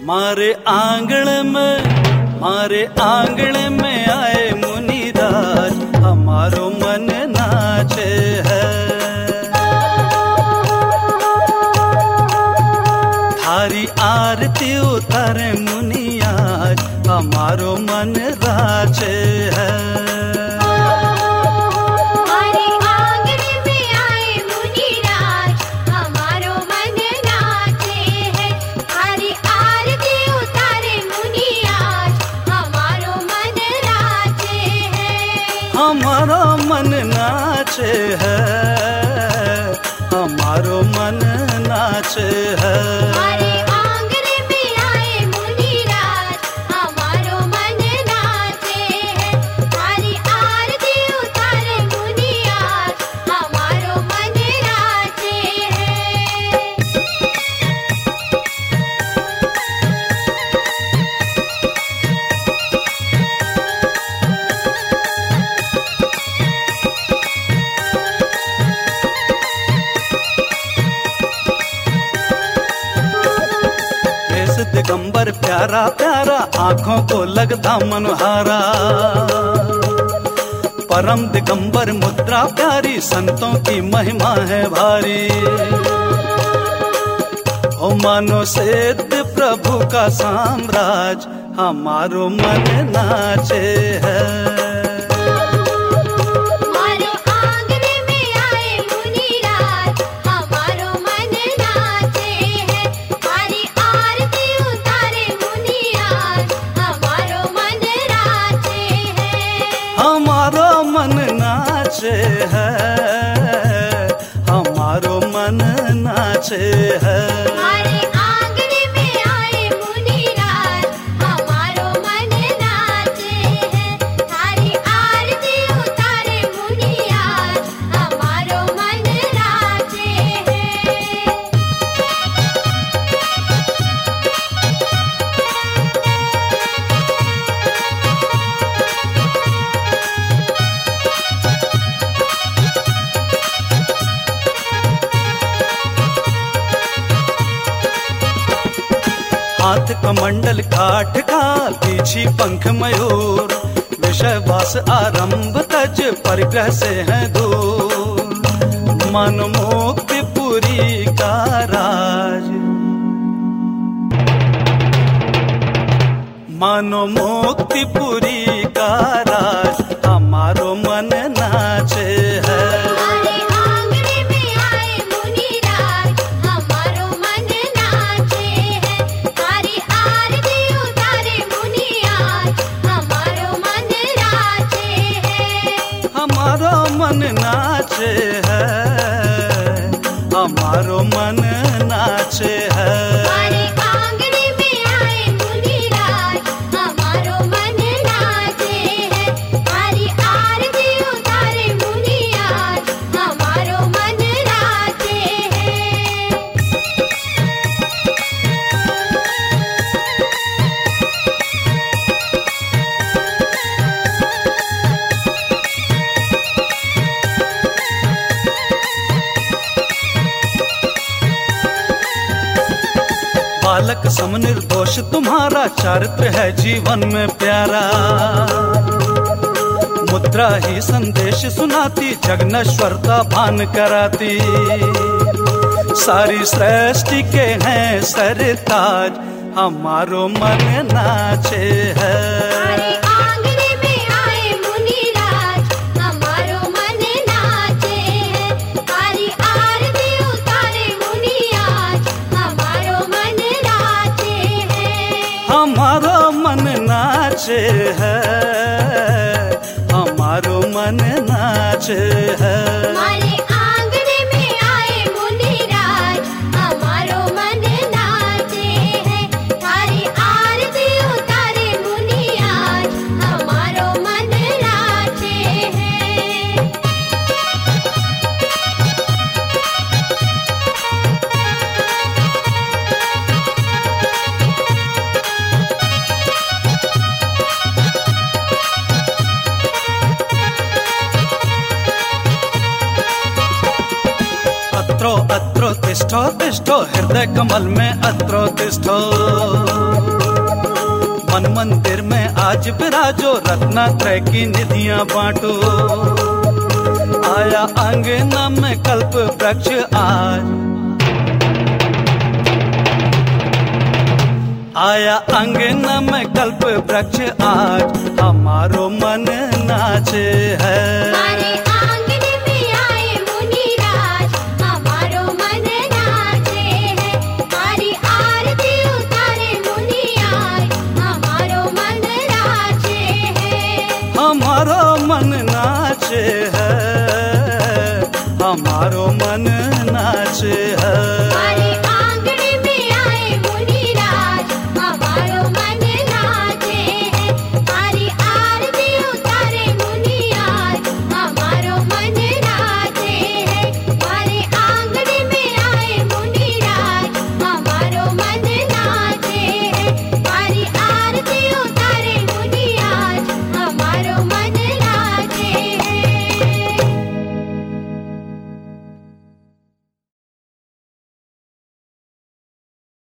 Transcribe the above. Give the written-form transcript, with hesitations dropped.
मारे आंगण में आए मुनिराज, हमारो मन नाचे है। थारी आरती उतारे मुनि आज, हमारो मन राचे है। हमारा मन नाचे है, हमारो मन नाचे है। हमारे आंगन में आए मुनिराज, हमारो मन नाचे है। हमारी आरती उतारे मुनि आज, हमारो मन नाचे है। दिगंबर प्यारा प्यारा, आंखों को लगता मनोहारा। परम दिगंबर मुद्रा प्यारी, संतों की महिमा है भारी। ओ मानो सिद्ध प्रभु का साम्राज्य, हमारो मन नाचे है। हमारो मन नाचे है, हमारो मन नाचे है। हमारे आंगन में आए मुनिराज, हमारो मन नाचे है। थारी आरती उतारे मुनि आज, हमारो मन नाचे है। हाथ कमंडल काठ का, पीछी पंख मयूर। विषय वास आरंभ तज, परिग्रह से है दूर। मन मुक्ति पुरी का राज, मानो मुक्ति पुरी का राज, हमारो मन नाचे है। हमारो मन नाचे है, हमारो मन नाचे है। हमारे आंगन में आए मुनिराज, हमारो मन नाचे है। हमारी आरती उतारे मुनि आज, हमारो मन नाचे है। बालक सम निर्दोष तुम्हारा, चारित्र है जीवन में प्यारा। मुद्रा ही संदेश सुनाती, जग नश्वरता भान कराती। सारी सृष्टि के हैं सरताज, हमारो मन नाचे है। हमारो मन नाचे है, हमारो मन नाचे है। हमारे आंगन में आए मुनिराज, हमारो मन नाचे है। थारी आरती उतारे मुनि आज, हमारो मन नाचे है। अत्रो तिष्ठो तिष्ठो हृदय कमल में अत्रो तिष्ठो। मन मंदिर में आज विराजो, रत्नात्रय की निधियां बांटो। आया अंगना में कल्प वृक्ष आज, आया अंगना में कल्प वृक्ष आज, हमारो मन नाचे है। हमारे आंगन में आए मुनिराज, हमारो मन नाचे है। हमारी आरती उतारे मुनि आए, हमारो मन नाचे है। हमारो मन नाचे है, हमारो मन